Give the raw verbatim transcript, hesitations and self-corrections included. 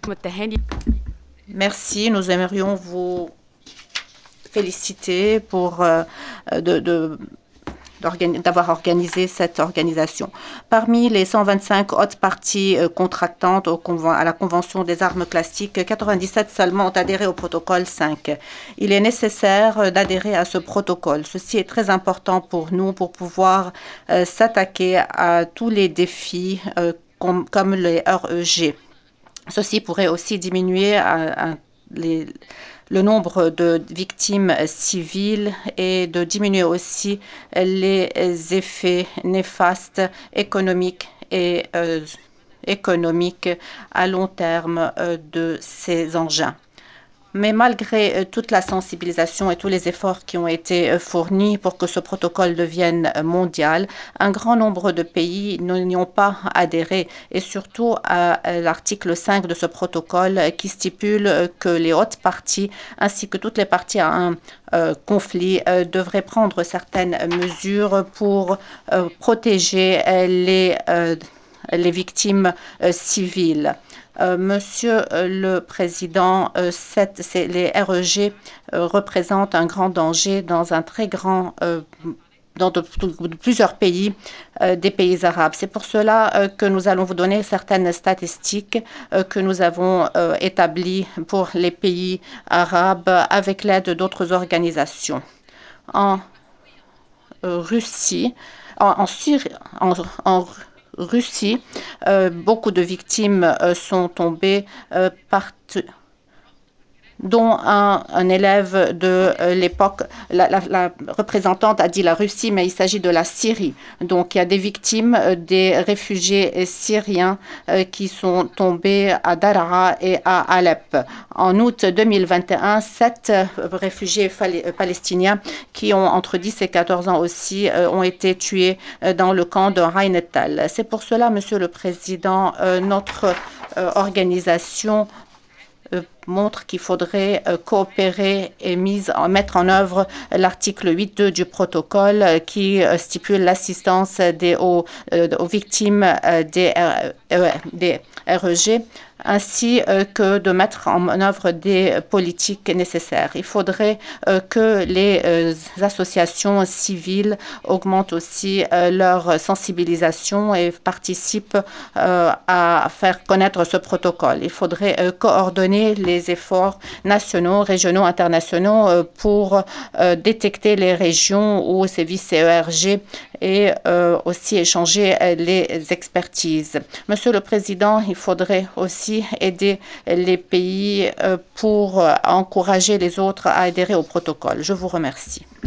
Merci, nous aimerions vous féliciter pour euh, de, de d'avoir organisé cette organisation. Parmi les cent vingt-cinq autres parties euh, contractantes au à la Convention des armes classiques, quatre-vingt-dix-sept seulement ont adhéré au protocole cinq. Il est nécessaire d'adhérer à ce protocole. Ceci est très important pour nous pour pouvoir euh, s'attaquer à tous les défis euh, com comme les R E G. Ceci pourrait aussi diminuer à, à les, le nombre de victimes civiles et de diminuer aussi les effets néfastes économiques et euh, économiques à long terme euh, de ces engins. Mais malgré euh, toute la sensibilisation et tous les efforts qui ont été euh, fournis pour que ce protocole devienne euh, mondial, un grand nombre de pays n'y ont pas adhéré, et surtout à l'article cinq de ce protocole euh, qui stipule euh, que les hautes parties ainsi que toutes les parties à un euh, conflit euh, devraient prendre certaines mesures pour euh, protéger euh, les, euh, les victimes euh, civiles. Euh, Monsieur euh, le Président, euh, cette, les R E G euh, représentent un grand danger dans un très grand euh, dans de, de plusieurs pays, euh, des pays arabes. C'est pour cela euh, que nous allons vous donner certaines statistiques euh, que nous avons euh, établies pour les pays arabes avec l'aide d'autres organisations. En euh, Russie, en, en Syrie, en, en Russie, euh, beaucoup de victimes euh, sont tombées euh, partout, dont un, un élève de euh, l'époque. La, la, la représentante a dit la Russie, mais il s'agit de la Syrie. Donc, il y a des victimes, euh, des réfugiés syriens euh, qui sont tombés à Daraa et à Alep. En août deux mille vingt et un, sept euh, réfugiés euh, palestiniens qui ont entre dix et quatorze ans aussi euh, ont été tués euh, dans le camp de Ain el-Tal. C'est pour cela, Monsieur le Président, euh, notre euh, organisation Euh, montre qu'il faudrait euh, coopérer et mise en, mettre en œuvre l'article huit point deux du protocole euh, qui euh, stipule l'assistance des, aux, euh, aux victimes euh, des, euh, des R E G ainsi euh, que de mettre en œuvre des politiques nécessaires. Il faudrait euh, que les euh, associations civiles augmentent aussi euh, leur sensibilisation et participent euh, à faire connaître ce protocole. Il faudrait euh, coordonner les efforts nationaux, régionaux, internationaux euh, pour euh, détecter les régions où sévissent ces E R G et euh, aussi échanger euh, les expertises. Monsieur le Président, il faudrait aussi aider les pays euh, pour euh, encourager les autres à adhérer au protocole. Je vous remercie.